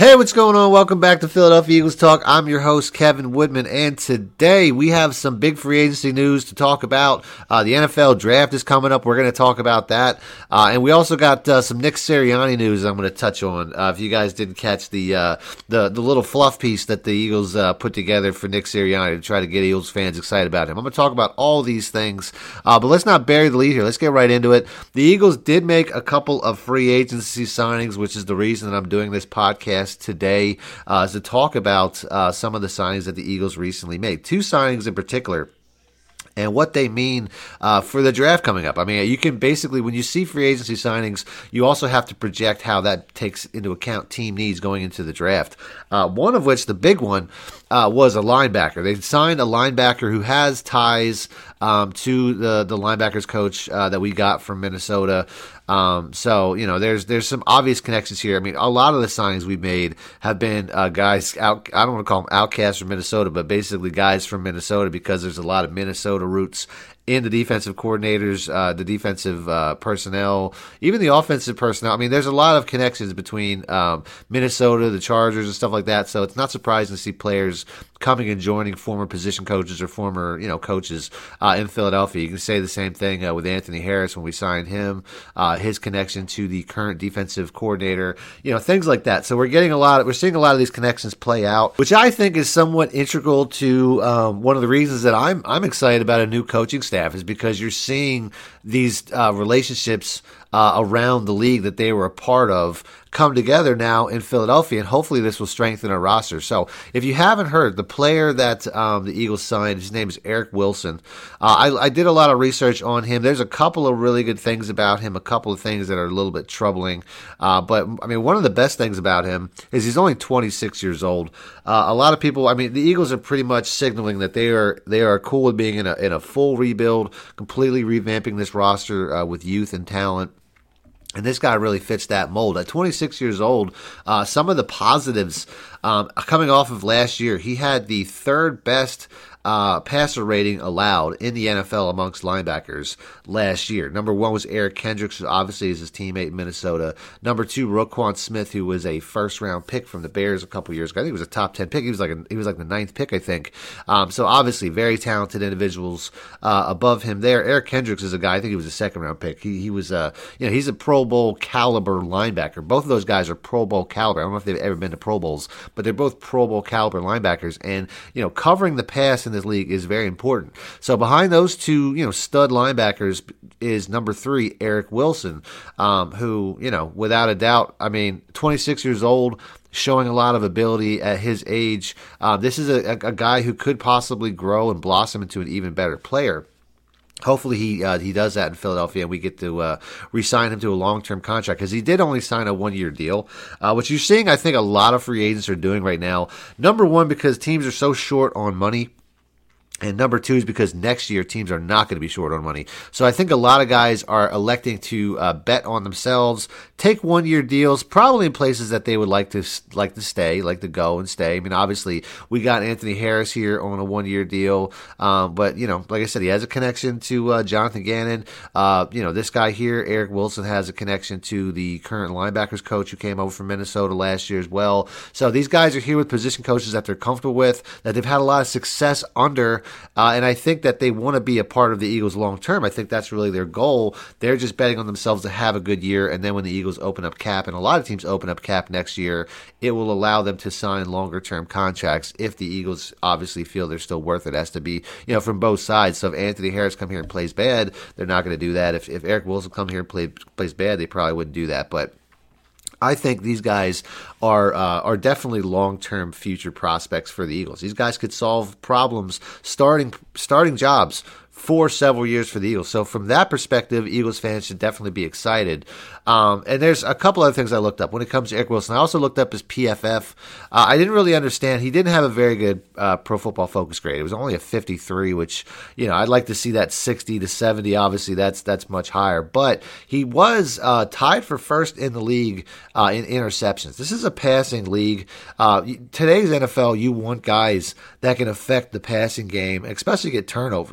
Hey, what's going on? Welcome back to Philadelphia Eagles Talk. I'm your host, Kevin Woodman, and today we have some big free agency news to talk about. The NFL draft is coming up. We're going to talk about that. And we also got some Nick Sirianni news I'm going to touch on. If you guys didn't catch the little fluff piece that the Eagles put together for Nick Sirianni to try to get Eagles fans excited about him. I'm going to talk about all these things, but let's not bury the lead here. Let's get right into it. The Eagles did make a couple of free agency signings, which is the reason that I'm doing this podcast today is to talk about some of the signings that the Eagles recently made. Two signings in particular, and what they mean for the draft coming up. I mean, you can basically, when you see free agency signings, you also have to project how that takes into account team needs going into the draft. One of which, the big one, was a linebacker. They signed a linebacker who has ties to the linebackers coach that we got from Minnesota. So, you know, there's some obvious connections here. I mean, a lot of the signings we made have been guys out. I don't want to call them outcasts from Minnesota, but basically guys from Minnesota, because there's a lot of Minnesota roots in the defensive coordinators, the defensive personnel, even the offensive personnel. I mean, there's a lot of connections between Minnesota, the Chargers, and stuff like that. So it's not surprising to see players coming and joining former position coaches or former, coaches in Philadelphia. You can say the same thing with Anthony Harris when we signed him, his connection to the current defensive coordinator, things like that. So we're seeing a lot of these connections play out, which I think is somewhat integral to one of the reasons that I'm excited about a new coaching staff, is because you're seeing these relationships around the league that they were a part of come together now in Philadelphia, and hopefully this will strengthen our roster. So if you haven't heard, the player that the Eagles signed, his name is Eric Wilson. I did a lot of research on him. There's a couple of really good things about him, a couple of things that are a little bit troubling. But, I mean, one of the best things about him is he's only 26 years old. A lot of people, I mean, the Eagles are pretty much signaling that they are cool with being in a full rebuild, completely revamping this roster with youth and talent. And this guy really fits that mold. At 26 years old, some of the positives coming off of last year, he had the third best passer rating allowed in the NFL amongst linebackers last year. Number one was Eric Kendricks, who obviously is his teammate in Minnesota. Number two, Roquan Smith, who was a first-round pick from the Bears a couple years ago. I think he was a top 10 pick. He was like the ninth pick, I think. So obviously, very talented individuals above him there. Eric Kendricks is a guy, I think he was a second-round pick. He was he's a Pro Bowl caliber linebacker. Both of those guys are Pro Bowl caliber. I don't know if they've ever been to Pro Bowls, but they're both Pro Bowl caliber linebackers. And covering the pass in this league is very important. So behind those two, stud linebackers is number three, Eric Wilson, who, without a doubt, I mean, 26 years old, showing a lot of ability at his age. This is a guy who could possibly grow and blossom into an even better player. Hopefully he does that in Philadelphia, and we get to re-sign him to a long-term contract, because he did only sign a one-year deal, which you're seeing, I think, a lot of free agents are doing right now. Number one, because teams are so short on money. And number two is because next year teams are not going to be short on money. So I think a lot of guys are electing to bet on themselves, take one-year deals, probably in places that they would like to go and stay. I mean, obviously, we got Anthony Harris here on a one-year deal. But, like I said, he has a connection to Jonathan Gannon. This guy here, Eric Wilson, has a connection to the current linebackers coach who came over from Minnesota last year as well. So these guys are here with position coaches that they're comfortable with, that they've had a lot of success under. And I think that they want to be a part of the Eagles long term. I think that's really their goal. They're just betting on themselves to have a good year, and then when the Eagles open up cap, and a lot of teams open up cap next year, it will allow them to sign longer term contracts if the Eagles obviously feel they're still worth it. It has to be, from both sides. So if Anthony Harris come here and plays bad, they're not going to do that. If Eric Wilson come here and plays bad, they probably wouldn't do that. But I think these guys are definitely long-term future prospects for the Eagles. These guys could solve problems, starting jobs for several years for the Eagles. So from that perspective, Eagles fans should definitely be excited. And there's a couple other things I looked up. When it comes to Eric Wilson, I also looked up his PFF. I didn't really understand. He didn't have a very good Pro Football Focus grade. It was only a 53, which, I'd like to see that 60 to 70. Obviously, that's much higher. But he was tied for first in the league in interceptions. This is a passing league. Today's NFL, you want guys that can affect the passing game, especially get turnovers like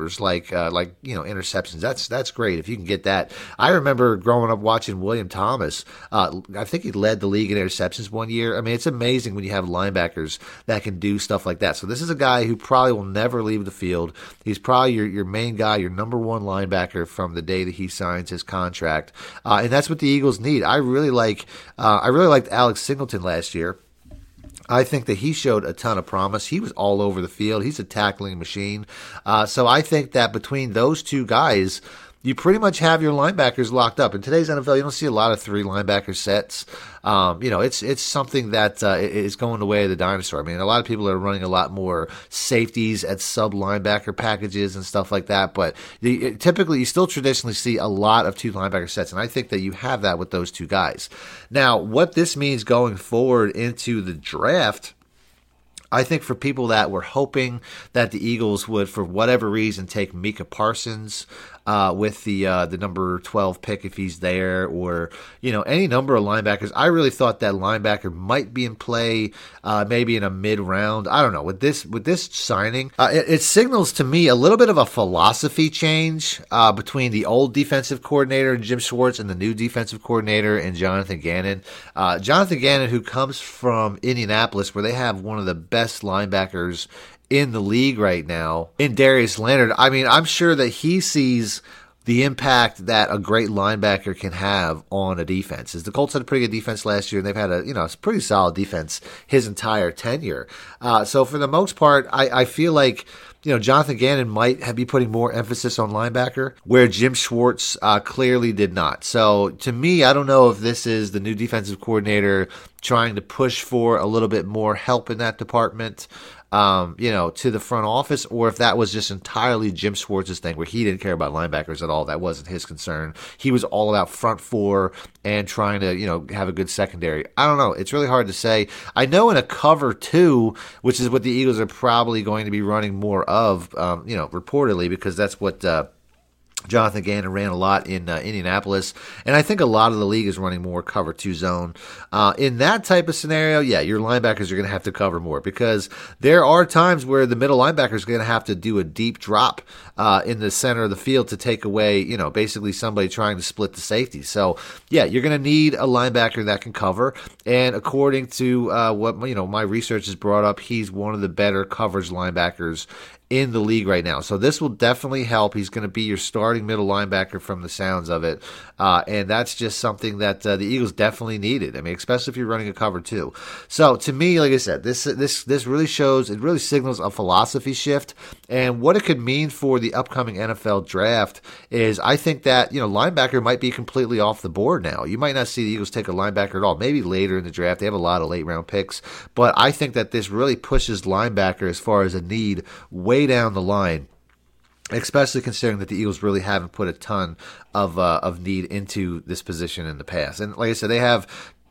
interceptions. That's great if you can get that. I remember growing up watching William Thomas. I think he led the league in interceptions one year. I mean, it's amazing when you have linebackers that can do stuff like that. So this is a guy who probably will never leave the field. He's probably your main guy, your number one linebacker from the day that he signs his contract, and that's what the Eagles need. I really liked Alex Singleton last year. I think that he showed a ton of promise. He was all over the field. He's a tackling machine. So I think that between those two guys, you pretty much have your linebackers locked up. In today's NFL, you don't see a lot of 3 linebacker sets. It's something that is going the way of the dinosaur. I mean, a lot of people are running a lot more safeties at sub linebacker packages and stuff like that. But typically, you still traditionally see a lot of 2 linebacker sets, and I think that you have that with those 2 guys. Now, what this means going forward into the draft, I think for people that were hoping that the Eagles would, for whatever reason, take Micah Parsons with the number 12 pick if he's there, or any number of linebackers, I really thought that linebacker might be in play, maybe in a mid round. I don't know. With this signing, it signals to me a little bit of a philosophy change between the old defensive coordinator Jim Schwartz and the new defensive coordinator and Jonathan Gannon. Jonathan Gannon, who comes from Indianapolis, where they have one of the best linebackers in the league right now, in Darius Leonard. I mean, I'm sure that he sees the impact that a great linebacker can have on a defense. The Colts had a pretty good defense last year, and they've had a pretty solid defense his entire tenure. So for the most part, I feel like Jonathan Gannon might be putting more emphasis on linebacker, where Jim Schwartz clearly did not. So to me, I don't know if this is the new defensive coordinator trying to push for a little bit more help in that department, to the front office, or if that was just entirely Jim Schwartz's thing, where he didn't care about linebackers at all. That wasn't his concern. He was all about front 4 and trying to, have a good secondary. I don't know. It's really hard to say. I know in a cover 2, which is what the Eagles are probably going to be running more of, reportedly, because that's what Jonathan Gannon ran a lot in Indianapolis, and I think a lot of the league is running more cover 2 zone. In that type of scenario, yeah, your linebackers are going to have to cover more, because there are times where the middle linebacker is going to have to do a deep drop in the center of the field to take away, basically somebody trying to split the safety. So, yeah, you're going to need a linebacker that can cover, and according to what my research has brought up, he's one of the better coverage linebackers in the league right now. So this will definitely help. He's going to be your starting middle linebacker from the sounds of it. And that's just something that the Eagles definitely needed. I mean, especially if you're running a cover 2. So to me, like I said, this really shows, it really signals a philosophy shift. And what it could mean for the upcoming NFL draft is, I think that, linebacker might be completely off the board now. You might not see the Eagles take a linebacker at all. Maybe later in the draft. They have a lot of late round picks. But I think that this really pushes linebacker as far as a need way down the line, especially considering that the Eagles really haven't put a ton of need into this position in the past. And like I said, they have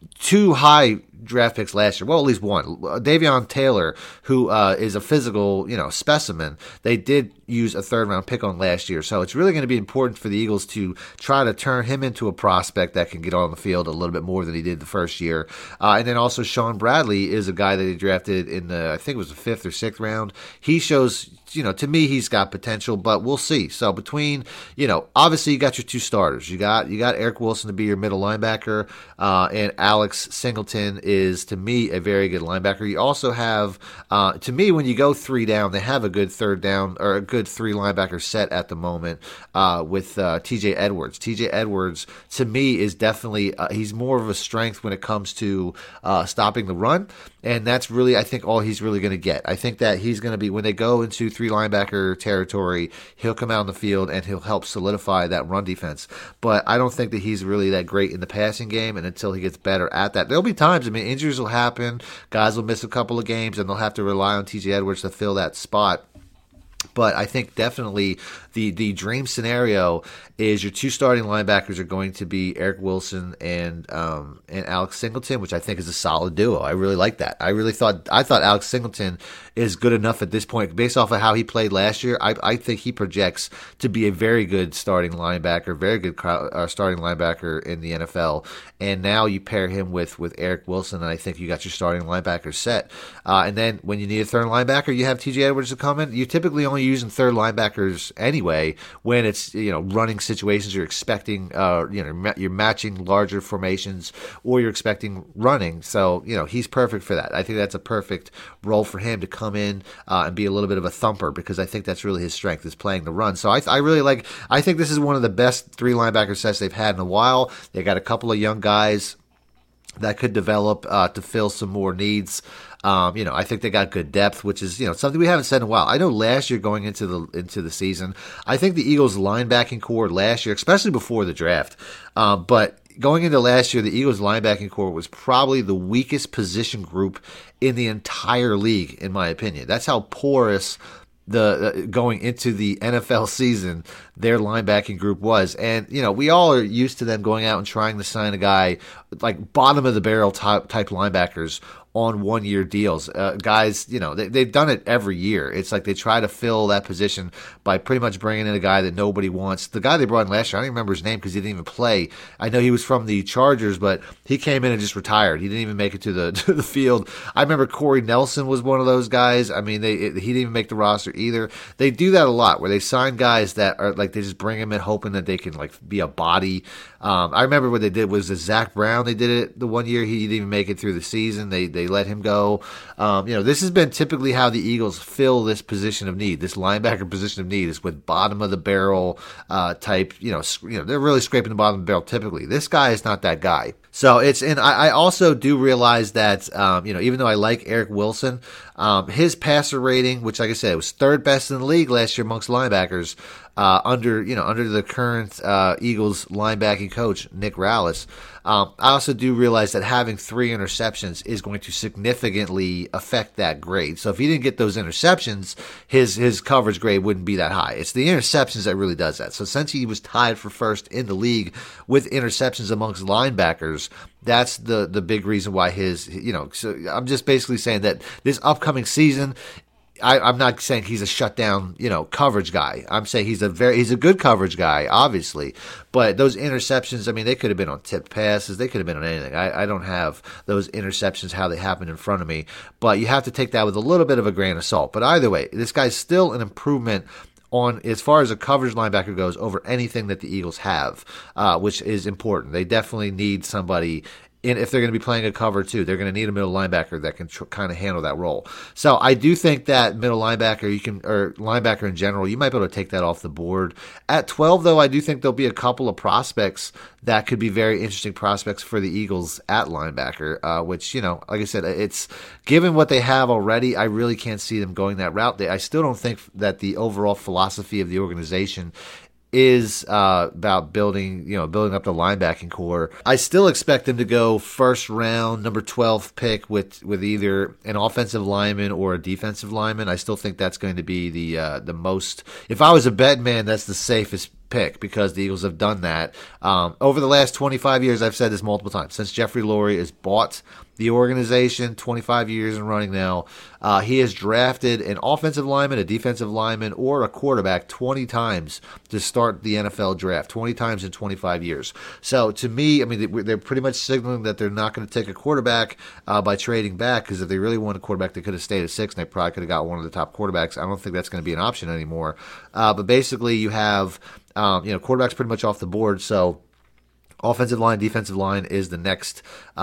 2 high draft picks last year. Well, at least one. Davion Taylor, who is a physical, specimen. They did use a 3rd-round pick on last year. So it's really going to be important for the Eagles to try to turn him into a prospect that can get on the field a little bit more than he did the first year. And then also Sean Bradley is a guy that they drafted in I think it was the 5th or 6th round. He shows, to me, he's got potential, but we'll see. So between, obviously you got your 2 starters. You got Eric Wilson to be your middle linebacker, and Alex Singleton is, to me, a very good linebacker. You also have, to me, when you go 3 down, they have a good 3rd down, or a good 3 linebacker set at the moment with TJ Edwards. TJ Edwards, to me, is definitely, he's more of a strength when it comes to stopping the run, and that's really, I think, all he's really going to get. I think that he's going to be, when they go into 3 linebacker territory, he'll come out on the field and he'll help solidify that run defense. But I don't think that he's really that great in the passing game, and until he gets better at that, there'll be times, injuries will happen, guys will miss a couple of games, and they'll have to rely on TJ Edwards to fill that spot. But I think definitely the dream scenario is your 2 starting linebackers are going to be Eric Wilson and Alex Singleton, which I think is a solid duo. I really like that. I thought Alex Singleton is good enough at this point, based off of how he played last year. I think he projects to be a very good starting linebacker, very good starting linebacker in the NFL. And now you pair him with Eric Wilson, and I think you got your starting linebacker set. And then when you need a 3rd linebacker, you have TJ Edwards to come in. You typically only using third linebackers anyway when it's, running situations you're expecting, you're matching larger formations or you're expecting running. So, he's perfect for that. I think that's a perfect role for him to come in and be a little bit of a thumper, because I think that's really his strength, is playing the run. So I think this is one of the best three linebacker sets they've had in a while. They got a couple of young guys that could develop to fill some more needs. I think they got good depth, which is, something we haven't said in a while. I know last year going into the season, I think the Eagles linebacking core last year, especially before the draft, but going into last year, the Eagles linebacking core was probably the weakest position group in the entire league, in my opinion. That's how porous going into the NFL season, their linebacking group was. And, we all are used to them going out and trying to sign a guy like bottom of the barrel type linebackers on 1-year deals. Guys, they've done it every year. It's like they try to fill that position by pretty much bringing in a guy that nobody wants. The guy they brought in last year, I don't even remember his name because he didn't even play. I know he was from the Chargers, but he came in and just retired. He didn't even make it to the field. I remember Corey Nelson was one of those guys. I mean, he didn't even make the roster either. They do that a lot, where they sign guys that are like, they just bring him in hoping that they can like be a body. I remember what they did was the Zach Brown. They did it the 1 year. He didn't even make it through the season. They let him go. This has been typically how the Eagles fill this position of need. This linebacker position of need is with bottom of the barrel type. They're really scraping the bottom of the barrel typically. This guy is not that guy. So I also do realize that, even though I like Eric Wilson, his passer rating, which, like I said, was third best in the league last year amongst linebackers, under the current Eagles linebacking coach, Nick Rallis. I also do realize that having 3 interceptions is going to significantly affect that grade. So if he didn't get those interceptions, his coverage grade wouldn't be that high. It's the interceptions that really does that. So since he was tied for first in the league with interceptions amongst linebackers, that's the big reason why so I'm just basically saying that this upcoming season, I'm not saying he's a shutdown, coverage guy. I'm saying he's a good coverage guy, obviously. But those interceptions, I mean, they could have been on tipped passes. They could have been on anything. I don't have those interceptions, how they happened in front of me. But you have to take that with a little bit of a grain of salt. But either way, this guy's still an improvement on, as far as a coverage linebacker goes, over anything that the Eagles have, which is important. They definitely need somebody. And if they're going to be playing a cover too, they're going to need a middle linebacker that can kind of handle that role. So I do think that middle linebacker, or linebacker in general, you might be able to take that off the board. At 12, though, I do think there'll be a couple of prospects that could be very interesting prospects for the Eagles at linebacker, which, like I said, it's given what they have already, I really can't see them going that route. I still don't think that the overall philosophy of the organization is about building up the linebacking core. I still expect them to go first round, number 12 pick with either an offensive lineman or a defensive lineman. I still think that's going to be the most. If I was a betting man, that's the safest pick, because the Eagles have done that over the last 25 years. I've said this multiple times since Jeffrey Lurie has bought the organization, 25 years and running now. He has drafted an offensive lineman, a defensive lineman, or a quarterback 20 times to start the NFL draft, 20 times in 25 years. So to me, I mean, they're pretty much signaling that they're not going to take a quarterback by trading back, because if they really want a quarterback, they could have stayed at 6 and they probably could have got one of the top quarterbacks. I don't think that's going to be an option anymore. But basically you have, quarterbacks pretty much off the board. So offensive line, defensive line is the next,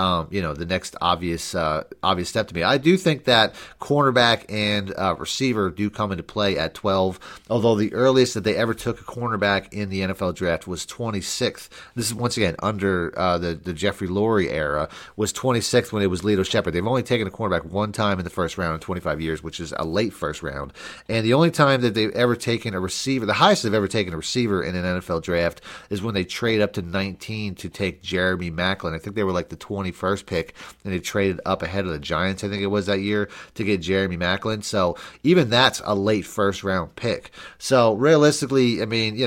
the next obvious step to me. I do think that cornerback and receiver do come into play at 12, although the earliest that they ever took a cornerback in the NFL draft was 26th. This is, once again, under the Jeffrey Lurie era, was 26th when it was Lito Shepherd. They've only taken a cornerback one time in the first round in 25 years, which is a late first round. And the only time that they've ever taken a receiver, the highest they've ever taken a receiver in an NFL draft, is when they trade up to 19 to take Jeremy Maclin. I think they were like the 21st pick, and they traded up ahead of the Giants, I think it was that year, to get Jeremy Maclin. So even that's a late first round pick. So realistically, I mean,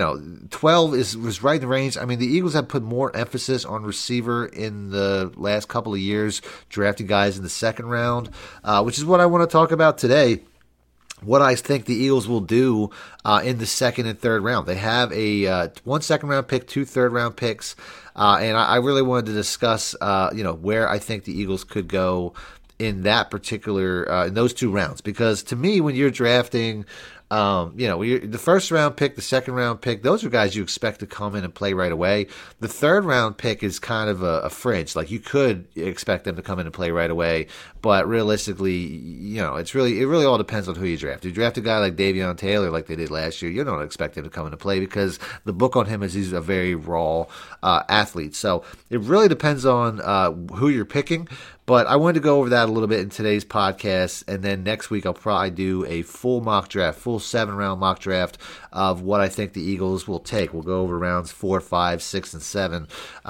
12 was right in the range. I mean, the Eagles have put more emphasis on receiver in the last couple of years, drafting guys in the second round, which is what I want to talk about today. What I think the Eagles will do in the second and third round. They have a 1 second round pick, 2 third round picks, and I really wanted to discuss, where I think the Eagles could go in that particular, in those 2 rounds. Because to me, when you're drafting The first round pick, the second round pick, those are guys you expect to come in and play right away. The third round pick is kind of a fringe. Like, you could expect them to come in and play right away, but realistically, it really all depends on who you draft. If you draft a guy like Davion Taylor, like they did last year, you don't expect him to come in and play because the book on him is he's a very raw athlete. So it really depends on who you're picking. But I wanted to go over that a little bit in today's podcast, and then next week I'll probably do a full mock draft, full 7-round mock draft of what I think the Eagles will take. We'll go over rounds 4, 5, 6, and 7,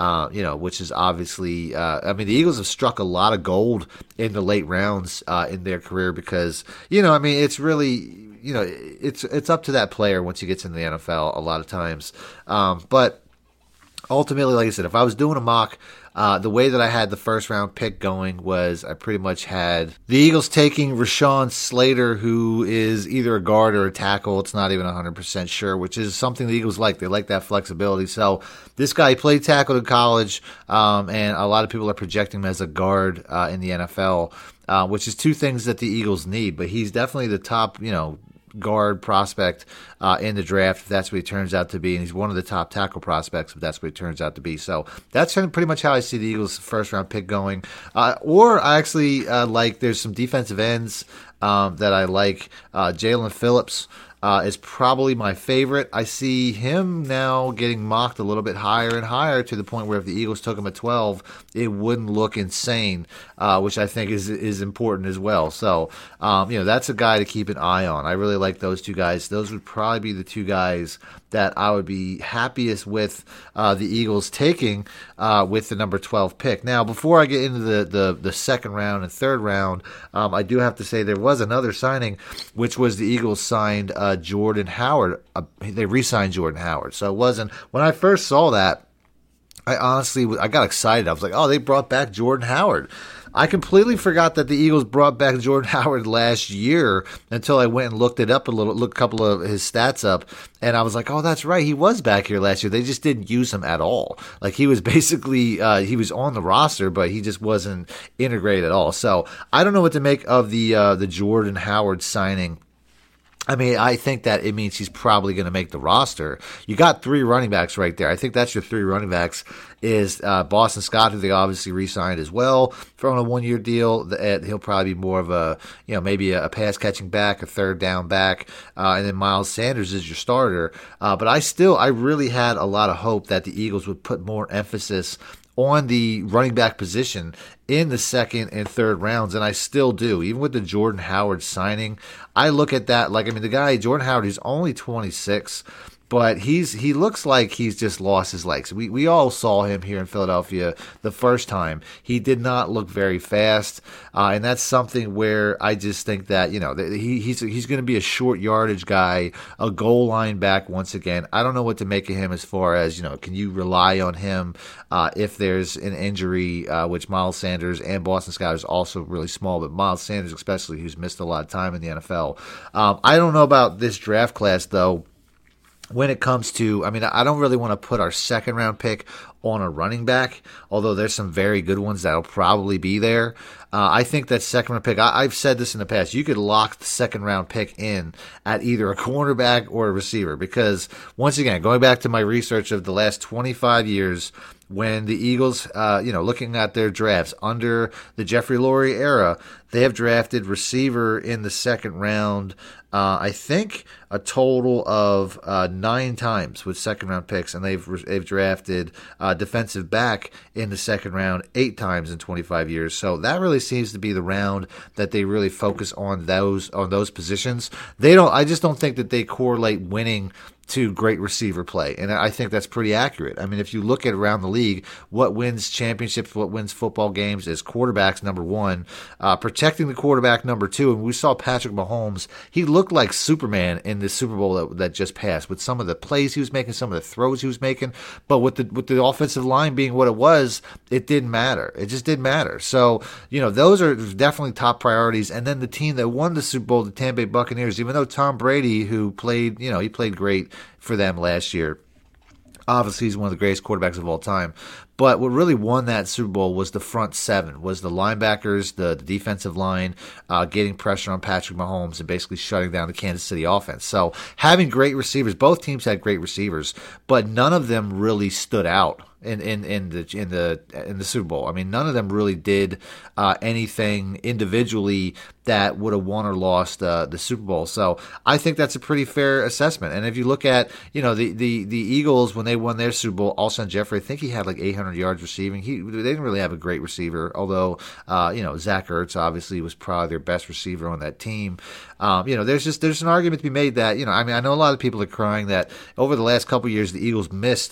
which is obviously, the Eagles have struck a lot of gold in the late rounds in their career because, it's really, it's up to that player once he gets into the NFL a lot of times. But ultimately, like I said, if I was doing a mock, the way that I had the first round pick going was I pretty much had the Eagles taking Rashawn Slater, who is either a guard or a tackle. It's not even 100% sure, which is something the Eagles like. They like that flexibility. So this guy played tackle in college, and a lot of people are projecting him as a guard in the NFL, which is two things that the Eagles need. But he's definitely the top, guard prospect in the draft, if that's what he turns out to be, and he's one of the top tackle prospects if that's what he turns out to be. So that's pretty much how I see the Eagles' first round pick going. Or I actually there's some defensive ends that I like. Jalen Phillips is probably my favorite. I see him now getting mocked a little bit higher and higher to the point where if the Eagles took him at 12, it wouldn't look insane, which I think is important as well. So, that's a guy to keep an eye on. I really like those two guys. Those would probably be the two guys that I would be happiest with the Eagles taking with the number 12 pick. Now, before I get into the second round and third round, I do have to say there was another signing, which was the Eagles signed Jordan Howard. They re-signed Jordan Howard. So it wasn't, when I first saw that, I got excited. I was like, oh, they brought back Jordan Howard. I completely forgot that the Eagles brought back Jordan Howard last year until I went and looked it up looked a couple of his stats up, and I was like, oh, that's right, he was back here last year. They just didn't use him at all. Like, he was basically, he was on the roster, but he just wasn't integrated at all. So I don't know what to make of the Jordan Howard signing. I think that it means he's probably going to make the roster. You got 3 running backs right there. I think that's your 3 running backs is Boston Scott, who they obviously re-signed as well for on a 1-year deal. He'll probably be more of a, maybe a pass-catching back, a third down back, and then Miles Sanders is your starter. But I really had a lot of hope that the Eagles would put more emphasis on the running back position in the second and third rounds, and I still do. Even with the Jordan Howard signing, I look at that the guy, Jordan Howard, he's only 26, but he looks like he's just lost his legs. We all saw him here in Philadelphia the first time. He did not look very fast, and that's something where I just think that he's going to be a short yardage guy, a goal line back once again. I don't know what to make of him as far as can you rely on him if there's an injury, which Miles Sanders and Boston Scott is also really small, but Miles Sanders especially, who's missed a lot of time in the NFL. I don't know about this draft class though. When it comes to, I don't really want to put our second round pick on a running back, although there's some very good ones that'll probably be there. I think that second round pick, I've said this in the past, you could lock the second round pick in at either a cornerback or a receiver, because once again, going back to my research of the last 25 years, when the Eagles, looking at their drafts under the Jeffrey Lurie era, they have drafted receiver in the second round, I think a total of 9 times with second round picks, and they've drafted defensive back in the second round 8 times in 25 years. So that really seems to be the round that they really focus on those positions. I just don't think that they correlate winning to great receiver play, and I think that's pretty accurate. If you look at around the league, what wins championships, what wins football games is quarterbacks, number 1, protecting the quarterback, number 2, and we saw Patrick Mahomes, he looked like Superman in the Super Bowl that just passed, with some of the plays he was making, some of the throws he was making, but with the offensive line being what it was, it didn't matter. It just didn't matter. So, those are definitely top priorities, and then the team that won the Super Bowl, the Tampa Bay Buccaneers, even though Tom Brady, who played, he played great for them last year, Obviously, he's one of the greatest quarterbacks of all time. But what really won that Super Bowl was the front seven, was the linebackers, the defensive line, getting pressure on Patrick Mahomes and basically shutting down the Kansas City offense. So having great receivers, both teams had great receivers, but none of them really stood out in the Super Bowl. I mean, none of them really did anything individually that would have won or lost the Super Bowl. So I think that's a pretty fair assessment. And if you look at the Eagles when they won their Super Bowl, Alshon Jeffrey, I think he had like 800 yards receiving. They didn't really have a great receiver, although Zach Ertz obviously was probably their best receiver on that team. There's an argument to be made that I know a lot of people are crying that over the last couple of years the Eagles missed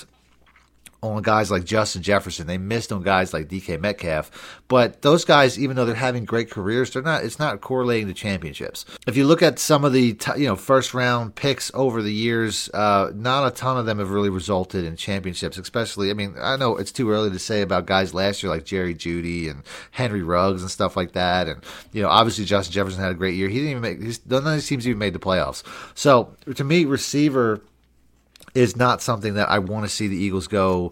on guys like Justin Jefferson. They missed on guys like DK Metcalf. But those guys, even though they're having great careers, it's not correlating to championships. If you look at some of the first round picks over the years, not a ton of them have really resulted in championships, especially, I know it's too early to say about guys last year like Jerry Jeudy and Henry Ruggs and stuff like that. And, obviously Justin Jefferson had a great year. He didn't even none of these teams even made the playoffs. So to me, receiver is not something that I want to see the Eagles go.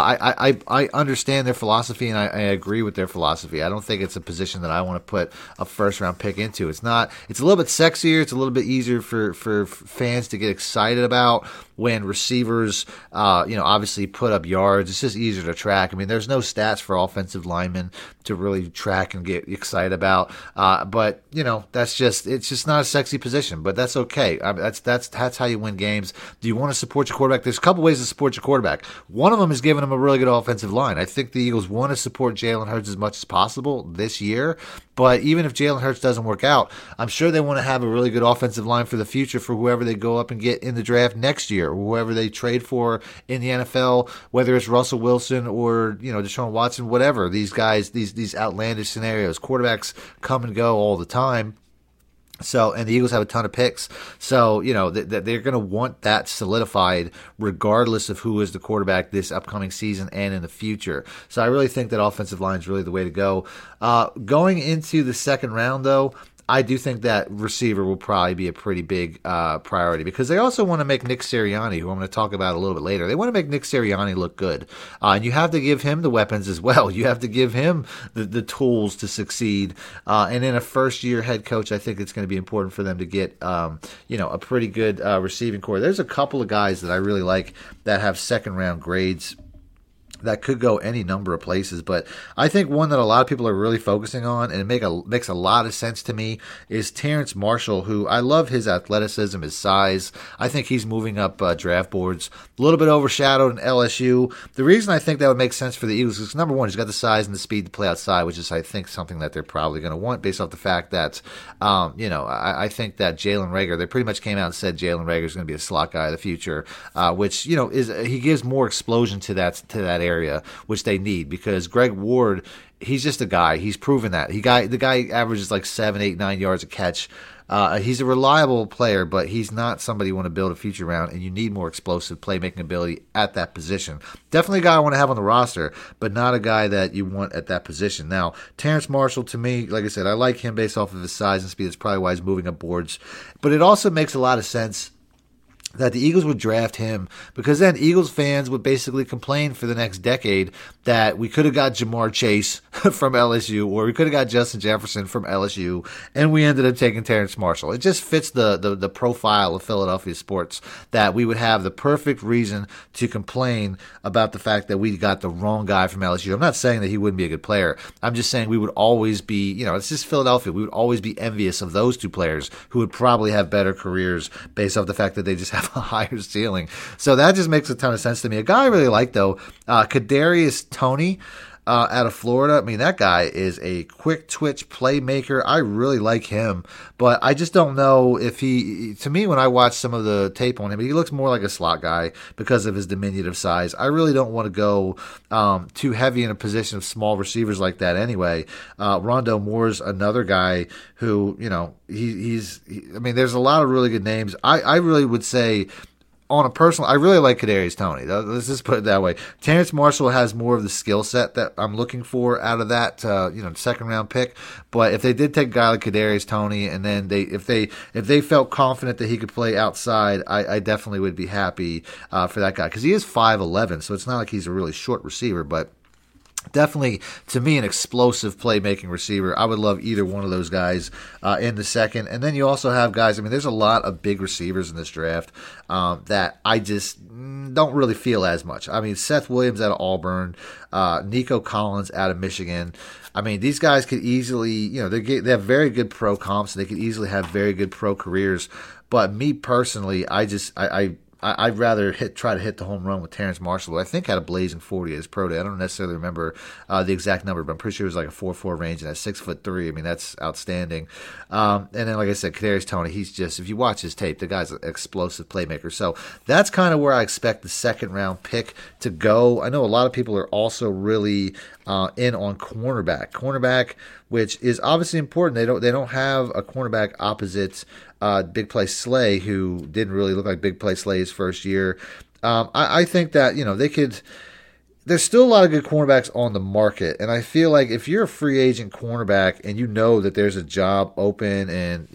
I understand their philosophy, and I agree with their philosophy. I don't think it's a position that I want to put a first-round pick into. It's not. It's a little bit sexier. It's a little bit easier for fans to get excited about when receivers, obviously put up yards. It's just easier to track. There's no stats for offensive linemen to really track and get excited about. But it's just not a sexy position. But that's okay. That's how you win games. Do you want to support your quarterback? There's a couple ways to support your quarterback. One of them is giving him a really good offensive line. I think the Eagles want to support Jalen Hurts as much as possible this year. But even if Jalen Hurts doesn't work out, I'm sure they want to have a really good offensive line for the future for whoever they go up and get in the draft next year, or whoever they trade for in the NFL, whether it's Russell Wilson or Deshaun Watson, whatever. These guys, these outlandish scenarios, quarterbacks come and go all the time. So, and the Eagles have a ton of picks. So, they're going to want that solidified regardless of who is the quarterback this upcoming season and in the future. So I really think that offensive line is really the way to go. Going into the second round, though, I do think that receiver will probably be a pretty big priority because they also want to make Nick Sirianni, who I'm going to talk about a little bit later, they want to make Nick Sirianni look good. And you have to give him the weapons as well. You have to give him the tools to succeed. And in a first-year head coach, I think it's going to be important for them to get, a pretty good receiving core. There's a couple of guys that I really like that have second-round grades that could go any number of places, but I think one that a lot of people are really focusing on, and it makes a lot of sense to me, is Terrence Marshall, who I love his athleticism, his size. I think he's moving up draft boards. A little bit overshadowed in LSU. The reason I think that would make sense for the Eagles is, number one, he's got the size and the speed to play outside, which is, I think, something that they're probably going to want based off the fact that, I think that Jalen Reagor, they pretty much came out and said Jalen Reagor is going to be a slot guy of the future, which, he gives more explosion to that area, which they need, because Greg Ward, he's just a guy. He's proven that. The guy averages like 7, 8, 9 yards a catch. He's a reliable player, but he's not somebody you want to build a future around, and you need more explosive playmaking ability at that position. Definitely a guy I want to have on the roster, but not a guy that you want at that position. Now, Terrence Marshall, to me, like I said, I like him based off of his size and speed. That's probably why he's moving up boards. But it also makes a lot of sense that the Eagles would draft him, because then Eagles fans would basically complain for the next decade that we could have got Jamar Chase from LSU, or we could have got Justin Jefferson from LSU, and we ended up taking Terrence Marshall. It just fits the profile of Philadelphia sports that we would have the perfect reason to complain about the fact that we got the wrong guy from LSU. I'm not saying that he wouldn't be a good player. I'm just saying we would always be, it's just Philadelphia. We would always be envious of those two players who would probably have better careers based off the fact that they just have a higher ceiling. So that just makes a ton of sense to me. A guy I really like, though, Kadarius Toney out of Florida. That guy is a quick twitch playmaker. I really like him, but I just don't know if to me, when I watch some of the tape on him, he looks more like a slot guy because of his diminutive size. I really don't want to go too heavy in a position of small receivers like that anyway. Rondale Moore's another guy who, there's a lot of really good names. I really would say on a personal, I really like Kadarius Toney. Let's just put it that way. Terrace Marshall has more of the skill set that I'm looking for out of that, second round pick. But if they did take a guy like Kadarius Toney, and then if they felt confident that he could play outside, I definitely would be happy for that guy, because he is 5'11", so it's not like he's a really short receiver, but definitely, to me, an explosive playmaking receiver. I would love either one of those guys in the second. And then you also have guys, there's a lot of big receivers in this draft that I just don't really feel as much. Seth Williams out of Auburn, Nico Collins out of Michigan. These guys could easily, they have very good pro comps, and they could easily have very good pro careers. But me personally, I'd rather try to hit the home run with Terrace Marshall, who I think had a blazing 40 at his pro day. I don't necessarily remember the exact number, but I'm pretty sure it was like a 4.4 range, and at 6'3". That's outstanding. And then, like I said, Kadarius Toney, he's just, if you watch his tape, the guy's an explosive playmaker. So that's kind of where I expect the second round pick to go. I know a lot of people are also really in on cornerback, which is obviously important. They don't have a cornerback opposite Big Play Slay, who didn't really look like Big Play Slay his first year. I think that they could. There's still a lot of good cornerbacks on the market, and I feel like if you're a free agent cornerback and you know that there's a job open, and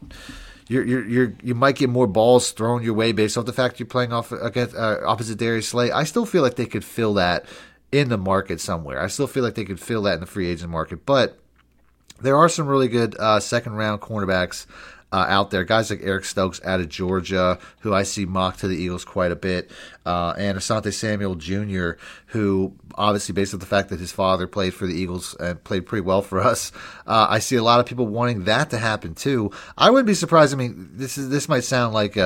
you might get more balls thrown your way based off the fact you're playing off against opposite Darius Slay, I still feel like they could fill that in the market somewhere. I still feel like they could fill that in the free agent market, but there are some really good second round cornerbacks out there. Guys like Eric Stokes out of Georgia, who I see mocked to the Eagles quite a bit, and Asante Samuel Jr., who obviously, based on the fact that his father played for the Eagles and played pretty well for us, I see a lot of people wanting that to happen too. I wouldn't be surprised. This might sound like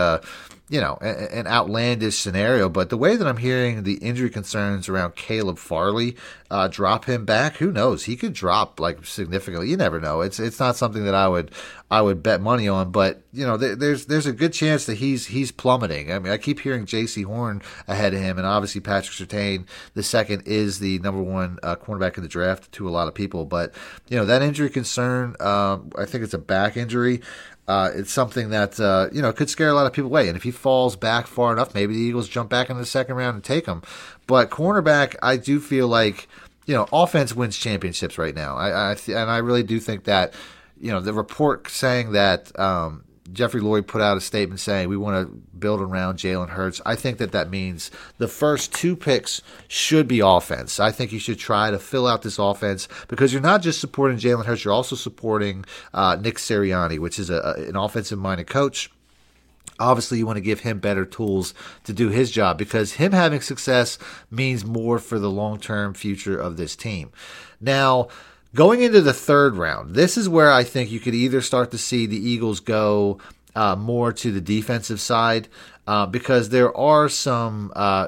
an outlandish scenario, but the way that I'm hearing the injury concerns around Caleb Farley drop him back, who knows? He could drop like significantly. You never know. It's not something that I would bet money on, but there's a good chance that he's plummeting. I keep hearing J.C. Horn ahead of him, and obviously Patrick Surtain the second is the number one cornerback in the draft to a lot of people. But that injury concern, I think it's a back injury. It's something that could scare a lot of people away. And if he falls back far enough, maybe the Eagles jump back in the second round and take him. But cornerback, I do feel like offense wins championships right now. And I really do think that the report saying that Jeffrey Lurie put out a statement saying we want to build around Jalen Hurts. I think that means the first two picks should be offense. I think you should try to fill out this offense, because you're not just supporting Jalen Hurts, you're also supporting Nick Sirianni, which is an offensive-minded coach. Obviously, you want to give him better tools to do his job, because him having success means more for the long-term future of this team. Now, going into the third round, this is where I think you could either start to see the Eagles go more to the defensive side, because there are some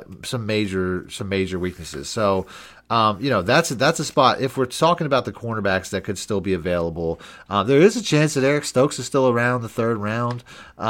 major weaknesses. So that's a spot. If we're talking about the cornerbacks that could still be available, there is a chance that Eric Stokes is still around the third round.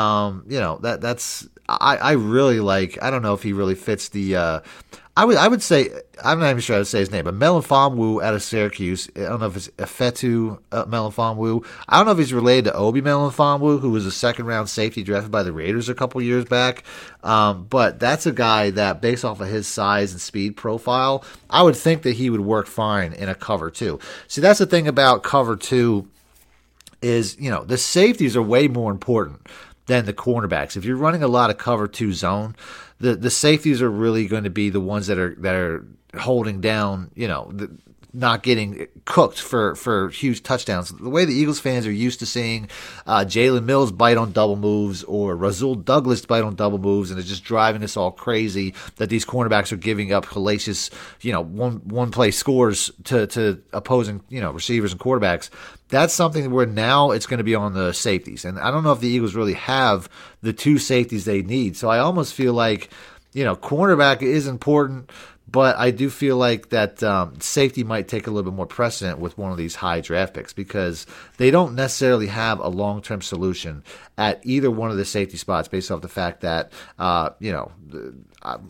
That's I really like. I don't know if he really fits the. I would say, I'm not even sure how to say his name, but Melifonwu out of Syracuse. I don't know if it's Efetu Melifonwu. I don't know if he's related to Obi Melifonwu, who was a second-round safety drafted by the Raiders a couple years back. But that's a guy that, based off of his size and speed profile, I would think that he would work fine in a cover two. See, that's the thing about cover two is, the safeties are way more important than the cornerbacks. If you're running a lot of cover two zone, the safeties are really going to be the ones that are holding down, not getting cooked for huge touchdowns. The way the Eagles fans are used to seeing Jalen Mills bite on double moves, or Rasul Douglas bite on double moves, and it's just driving us all crazy that these cornerbacks are giving up hellacious, one play scores to opposing, receivers and quarterbacks. That's something where now it's going to be on the safeties. And I don't know if the Eagles really have the two safeties they need. So I almost feel like, cornerback is important, but I do feel like that safety might take a little bit more precedent with one of these high draft picks, because they don't necessarily have a long-term solution at either one of the safety spots, based off the fact that,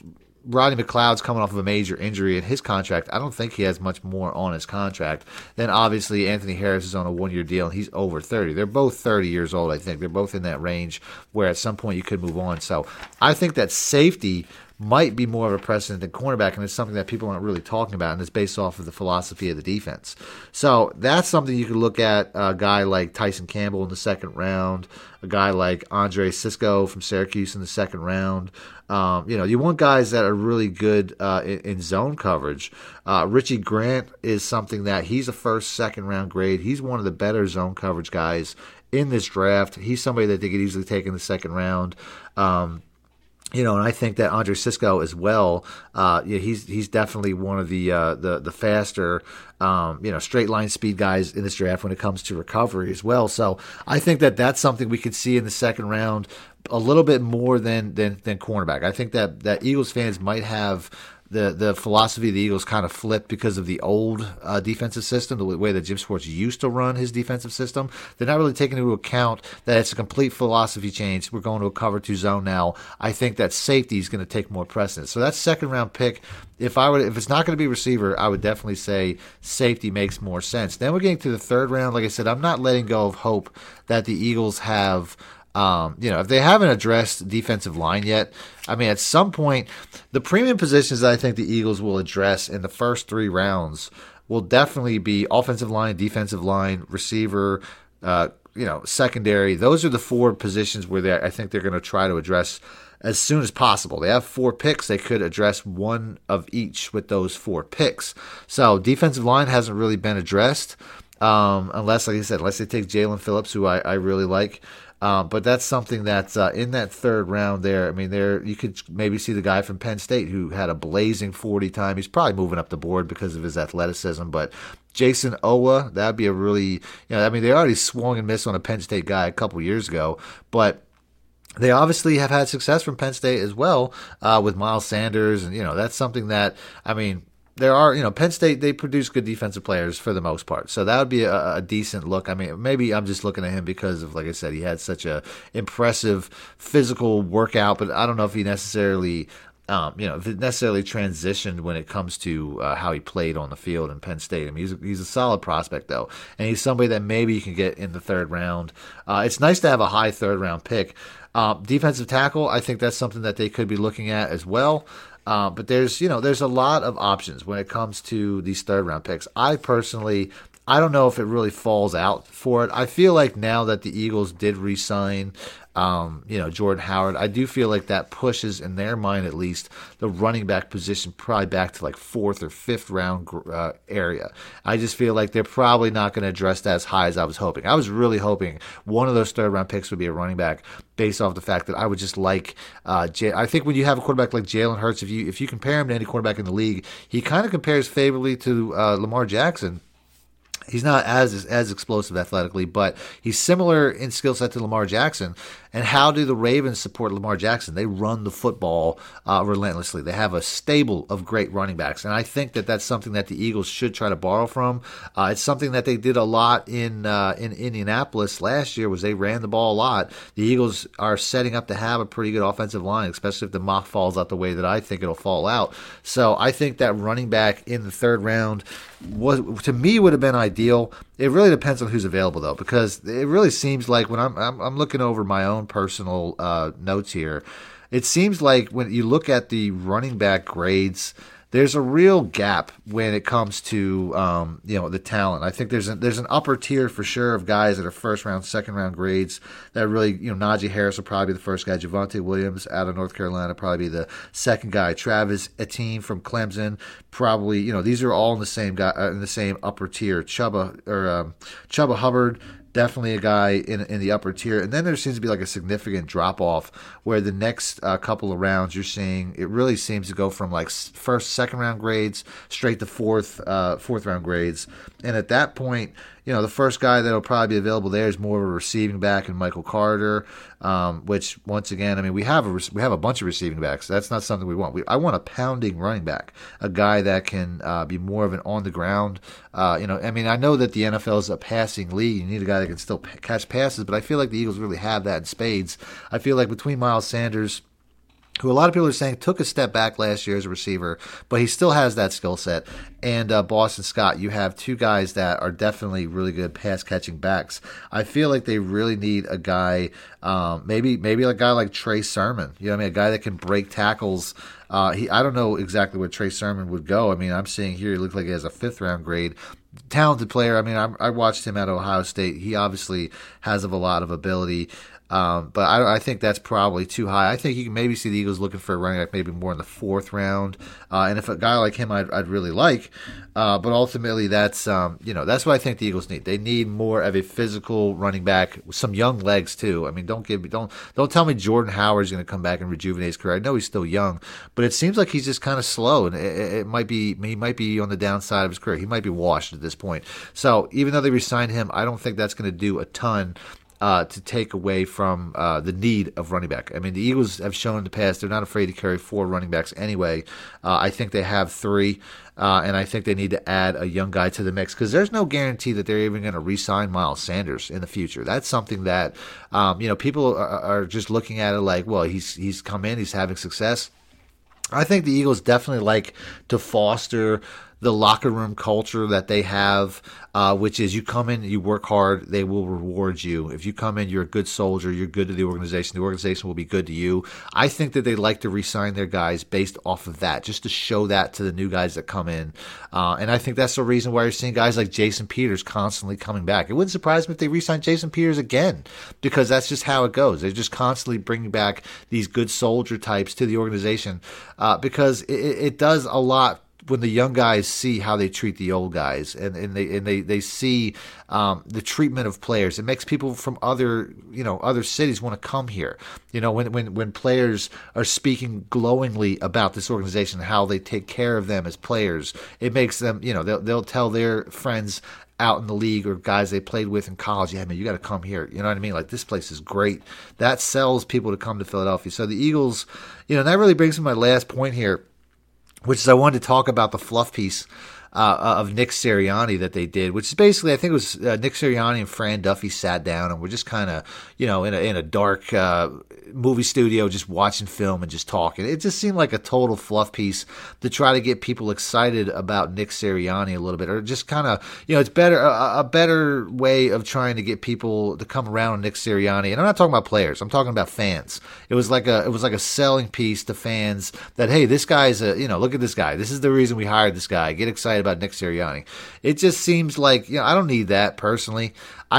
Rodney McLeod's coming off of a major injury in his contract. I don't think he has much more on his contract. Then obviously Anthony Harris is on a 1-year deal, and he's over 30. They're both 30 years old, I think. They're both in that range where at some point you could move on. So I think that safety might be more of a precedent than cornerback, and it's something that people aren't really talking about, and it's based off of the philosophy of the defense. So that's something you could look at. A guy like Tyson Campbell in the second round, a guy like Andre Cisco from Syracuse in the second round. You want guys that are really good in zone coverage. Richie Grant is something that he's a first, second round grade. He's one of the better zone coverage guys in this draft. He's somebody that they could easily take in the second round. And I think that Andre Cisco as well. He's definitely one of the faster, straight line speed guys in this draft when it comes to recovery as well. So I think that that's something we could see in the second round a little bit more than cornerback. I think that Eagles fans might have the philosophy of the Eagles kind of flipped because of the old defensive system, the way that Jim Schwartz used to run his defensive system. They're not really taking into account that it's a complete philosophy change. We're going to a cover 2 zone now. I think that safety is going to take more precedence. So that second round pick, if it's not going to be receiver, I would definitely say safety makes more sense. Then we're getting to the third round. Like I said, I'm not letting go of hope that the Eagles have. If they haven't addressed defensive line yet, at some point, the premium positions that I think the Eagles will address in the first 3 rounds will definitely be offensive line, defensive line, receiver, secondary. Those are the 4 positions where I think they're going to try to address as soon as possible. They have 4 picks. They could address one of each with those 4 picks. So defensive line hasn't really been addressed unless they take Jalen Phillips, who I really like. But that's something that's in that third round there. You could maybe see the guy from Penn State who had a blazing 40 time. He's probably moving up the board because of his athleticism. But Jason Owa, that would be a really, they already swung and missed on a Penn State guy a couple years ago. But they obviously have had success from Penn State as well with Miles Sanders. And, that's something that, there are, Penn State, they produce good defensive players for the most part. So that would be a decent look. Maybe I'm just looking at him because of, like I said, he had such a impressive physical workout, but I don't know if he necessarily, if it necessarily transitioned when it comes to how he played on the field in Penn State. He's a solid prospect, though, and he's somebody that maybe you can get in the third round. It's nice to have a high third round pick. Defensive tackle, I think that's something that they could be looking at as well. But there's a lot of options when it comes to these third round picks. I don't know if it really falls out for it. I feel like now that the Eagles did re-sign, Jordan Howard, I do feel like that pushes, in their mind at least, the running back position probably back to like 4th or 5th round area. I just feel like they're probably not going to address that as high as I was hoping. I was really hoping one of those third round picks would be a running back, based off the fact that I would just like I think when you have a quarterback like Jalen Hurts, if you compare him to any quarterback in the league, he kind of compares favorably to Lamar Jackson. He's not as explosive athletically, but he's similar in skill set to Lamar Jackson. And how do the Ravens support Lamar Jackson? They run the football relentlessly. They have a stable of great running backs. And I think that that's something that the Eagles should try to borrow from. It's something that they did a lot in Indianapolis last year, was they ran the ball a lot. The Eagles are setting up to have a pretty good offensive line, especially if the mock falls out the way that I think it'll fall out. So I think that running back in the third round would have been ideal. It really depends on who's available, though, because it really seems like when I'm looking over my own personal notes here, it seems like when you look at the running back grades, there's a real gap when it comes to the talent. I think there's an upper tier for sure of guys that are first round, second round grades that really, Najee Harris will probably be the first guy. Javonte Williams out of North Carolina probably be the second guy. Travis Etienne from Clemson probably. These are all in the same guy in the same upper tier. Chuba Hubbard, definitely a guy in the upper tier. And then there seems to be like a significant drop-off where the next couple of rounds you're seeing it really seems to go from like first, second round grades straight to fourth round grades. And at that point, the first guy that'll probably be available there is more of a receiving back, and Michael Carter, which once again, we have a bunch of receiving backs. That's not something we want. I want a pounding running back, a guy that can be more of an on the ground. I know that the NFL is a passing league. You need a guy that can still catch passes, but I feel like the Eagles really have that in spades. I feel like between Miles Sanders who a lot of people are saying took a step back last year as a receiver, but he still has that skill set. And Boston Scott, you have two guys that are definitely really good pass catching backs. I feel like they really need a guy, maybe a guy like Trey Sermon. You know what I mean? A guy that can break tackles. I don't know exactly where Trey Sermon would go. I mean, I'm seeing here he looks like he has a 5th round grade. Talented player. I mean, I watched him at Ohio State. He obviously has a lot of ability. But I think that's probably too high. I think you can maybe see the Eagles looking for a running back maybe more in the 4th round. And if a guy like him I'd really like. But ultimately that's that's what I think the Eagles need. They need more of a physical running back with some young legs too. I mean, don't tell me Jordan Howard's going to come back and rejuvenate his career. I know he's still young, but it seems like he's just kind of slow, and he might be on the downside of his career. He might be washed at this point. So even though they re-signed him, I don't think that's going to do a ton to take away from the need of running back. I mean, the Eagles have shown in the past they're not afraid to carry 4 running backs anyway. I think they have 3, and I think they need to add a young guy to the mix because there's no guarantee that they're even going to re-sign Miles Sanders in the future. That's something that people are just looking at it like, well, he's come in, he's having success. I think the Eagles definitely like to foster the locker room culture that they have, which is you come in, you work hard, they will reward you. If you come in, you're a good soldier, you're good to the organization will be good to you. I think that they like to re-sign their guys based off of that, just to show that to the new guys that come in. And I think that's the reason why you're seeing guys like Jason Peters constantly coming back. It wouldn't surprise me if they re-signed Jason Peters again, because that's just how it goes. They're just constantly bringing back these good soldier types to the organization because it does a lot when the young guys see how they treat the old guys and they see the treatment of players. It makes people from other cities want to come here. When players are speaking glowingly about this organization, how they take care of them as players, it makes them, they'll tell their friends out in the league or guys they played with in college, yeah, man, you got to come here. You know what I mean? Like, this place is great. That sells people to come to Philadelphia. So the Eagles, that really brings me to my last point here, which is I wanted to talk about the fluff piece of Nick Sirianni that they did, which is basically, I think it was Nick Sirianni and Fran Duffy sat down and we're just kind of, in a dark movie studio just watching film and just talking. It just seemed like a total fluff piece to try to get people excited about Nick Sirianni a little bit, or just kind of, it's better a better way of trying to get people to come around Nick Sirianni. And I'm not talking about players, I'm talking about fans. It was like a selling piece to fans that, hey, this guy's look at this guy. This is the reason we hired this guy. Get excited about Nick Sirianni. It just seems like, I don't need that personally.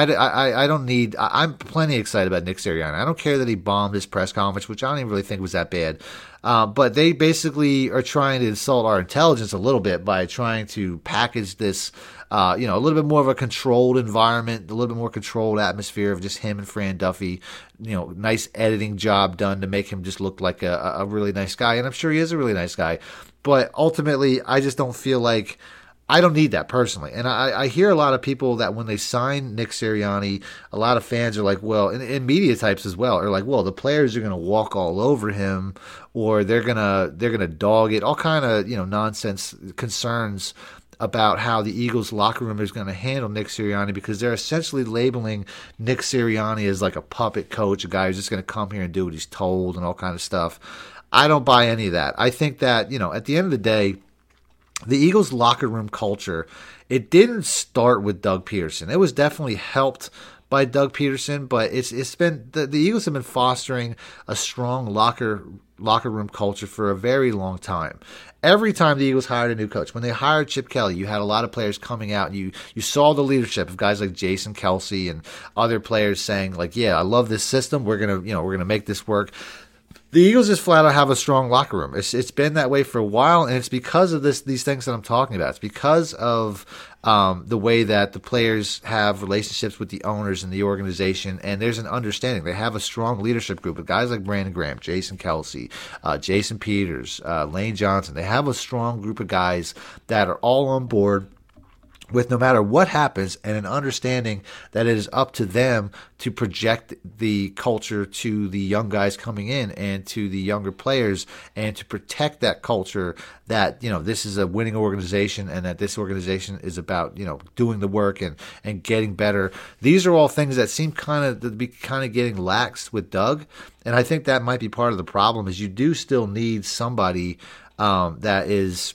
I don't need. I'm plenty excited about Nick Sirianni. I don't care that he bombed his press conference, which I don't even really think was that bad. But they basically are trying to insult our intelligence a little bit by trying to package this, a little bit more of a controlled environment, a little bit more controlled atmosphere of just him and Fran Duffy. Nice editing job done to make him just look like a really nice guy, and I'm sure he is a really nice guy. But ultimately, I just don't feel like. I don't need that personally. And I hear a lot of people that when they sign Nick Sirianni, a lot of fans are like, well, and media types as well, are like, well, the players are going to walk all over him, or they're going to dog it, all kind of, nonsense concerns about how the Eagles locker room is going to handle Nick Sirianni, because they're essentially labeling Nick Sirianni as like a puppet coach, a guy who's just going to come here and do what he's told and all kind of stuff. I don't buy any of that. I think that, at the end of the day, the Eagles locker room culture, it didn't start with Doug Peterson. It was definitely helped by Doug Peterson, but it's been the Eagles have been fostering a strong locker room culture for a very long time. Every time the Eagles hired a new coach, when they hired Chip Kelly, you had a lot of players coming out, and you saw the leadership of guys like Jason Kelce and other players saying like, yeah, I love this system. We're gonna make this work. The Eagles just flat out have a strong locker room. It's been that way for a while, and it's because of these things that I'm talking about. It's because of the way that the players have relationships with the owners and the organization, and there's an understanding. They have a strong leadership group of guys like Brandon Graham, Jason Kelce, Jason Peters, Lane Johnson. They have a strong group of guys that are all on board with no matter what happens, and an understanding that it is up to them to project the culture to the young guys coming in and to the younger players, and to protect that culture that, this is a winning organization and that this organization is about, doing the work and getting better. These are all things that seem to be getting lax with Doug. And I think that might be part of the problem, is you do still need somebody that is,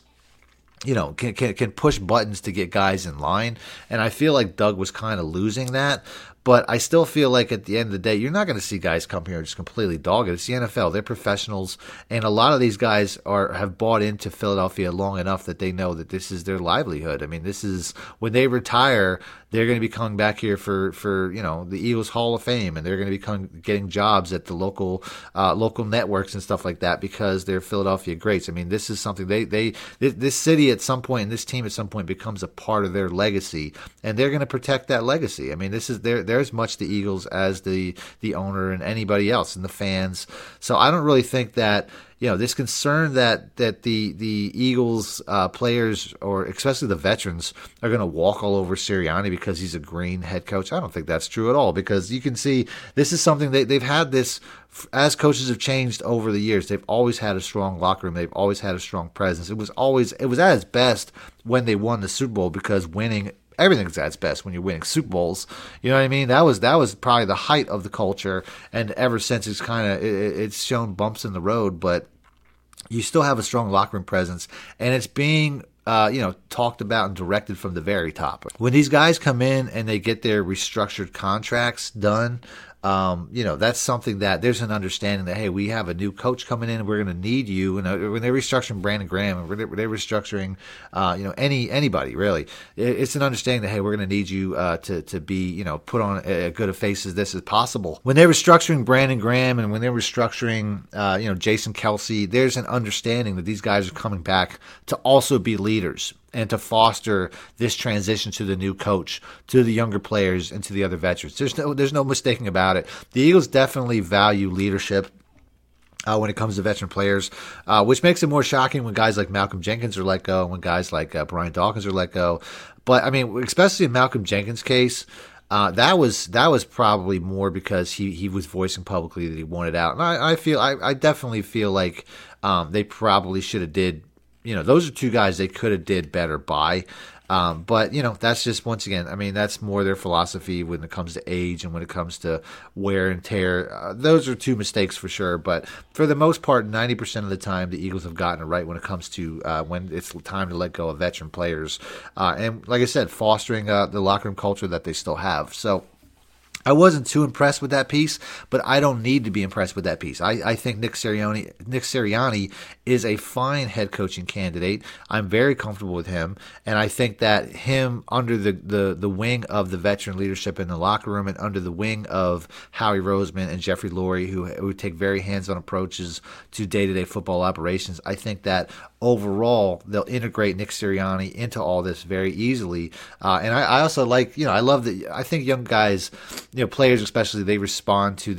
can push buttons to get guys in line. And I feel like Doug was kind of losing that. But I still feel like at the end of the day, you're not going to see guys come here and just completely dog it. It's the NFL. They're professionals. And a lot of these guys have bought into Philadelphia long enough that they know that this is their livelihood. I mean, this is when they retire, they're going to be coming back here for the Eagles Hall of Fame, and they're going to be getting jobs at the local networks and stuff like that because they're Philadelphia greats. I mean, this is something this city at some point and this team at some point becomes a part of their legacy, and they're going to protect that legacy. I mean, this is they're as much the Eagles as the owner and anybody else and the fans. So I don't really think that this concern that the Eagles players, or especially the veterans, are going to walk all over Sirianni because he's a green head coach. I don't think that's true at all, because you can see this is something they've had this as coaches have changed over the years. They've always had a strong locker room. They've always had a strong presence. It was at its best when they won the Super Bowl, because winning. Everything's at its best when you're winning Super Bowls. You know what I mean? That was probably the height of the culture, and ever since it's shown bumps in the road, but you still have a strong locker room presence, and it's being talked about and directed from the very top. When these guys come in and they get their restructured contracts done, that's something that there's an understanding that, hey, we have a new coach coming in and we're going to need you. And when they're restructuring Brandon Graham, and they're restructuring, anybody really, it's an understanding that, hey, we're going to need you to be, put on as good a face as this as possible. When they're restructuring Brandon Graham and when they're restructuring, Jason Kelce, there's an understanding that these guys are coming back to also be leaders and to foster this transition to the new coach, to the younger players, and to the other veterans. There's no mistaking about it. The Eagles definitely value leadership when it comes to veteran players, which makes it more shocking when guys like Malcolm Jenkins are let go, when guys like Brian Dawkins are let go. But, I mean, especially in Malcolm Jenkins' case, that was probably more because he was voicing publicly that he wanted out. And I definitely feel like they probably should have did. Those are two guys they could have did better by. But, that's just, once again, I mean, that's more their philosophy when it comes to age and when it comes to wear and tear. Those are two mistakes for sure. But for the most part, 90% of the time, the Eagles have gotten it right when it comes to when it's time to let go of veteran players. And like I said, fostering the locker room culture that they still have. So I wasn't too impressed with that piece, but I don't need to be impressed with that piece. I think Nick Sirianni is a fine head coaching candidate. I'm very comfortable with him, and I think that him under the wing of the veteran leadership in the locker room and under the wing of Howie Roseman and Jeffrey Lurie, who take very hands-on approaches to day-to-day football operations, I think that overall they'll integrate Nick Sirianni into all this very easily. And I also like, I love that. I think young guys, players especially, they respond to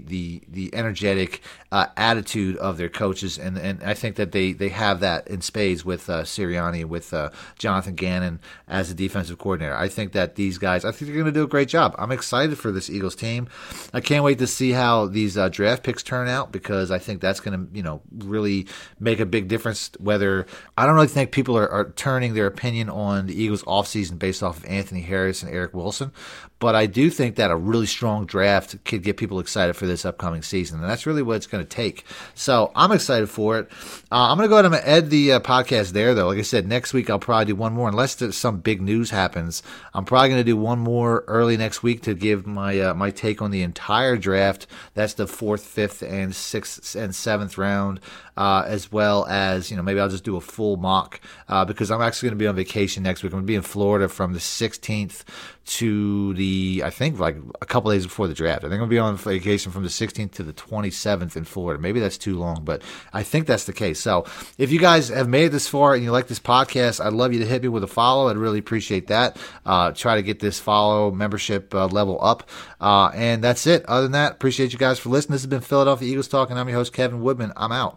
the energetic attitude of their coaches, and I think that they have that in spades with Sirianni, with Jonathan Gannon as a defensive coordinator. I think that these guys, I think they're going to do a great job. I'm excited for this Eagles team. I can't wait to see how these draft picks turn out, because I think that's going to really make a big difference. Whether, I don't really think people are turning their opinion on the Eagles offseason based off of Anthony Harris and Eric Wilson, but I do think that a really strong draft could get people excited for this upcoming season, and that's really what it's going to take. So I'm excited for it. I'm going to go ahead and end the podcast there, though. Like I said, next week I'll probably do one more, unless some big news happens. I'm probably going to do one more early next week to give my take on the entire draft. That's the 4th, 5th, and 6th and 7th round, as well as, maybe I'll just do a full mock, because I'm actually going to be on vacation next week. I'm going to be in Florida from the 16th to I think like a couple days before the draft. I think I'm going to be on vacation from the 16th to the 27th in Florida. Maybe that's too long, but I think that's the case. So if you guys have made it this far and you like this podcast, I'd love you to hit me with a follow. I'd really appreciate that. Try to get this follow membership level up. And that's it. Other than that, appreciate you guys for listening. This has been Philadelphia Eagles Talk, and I'm your host, Kevin Woodman. I'm out.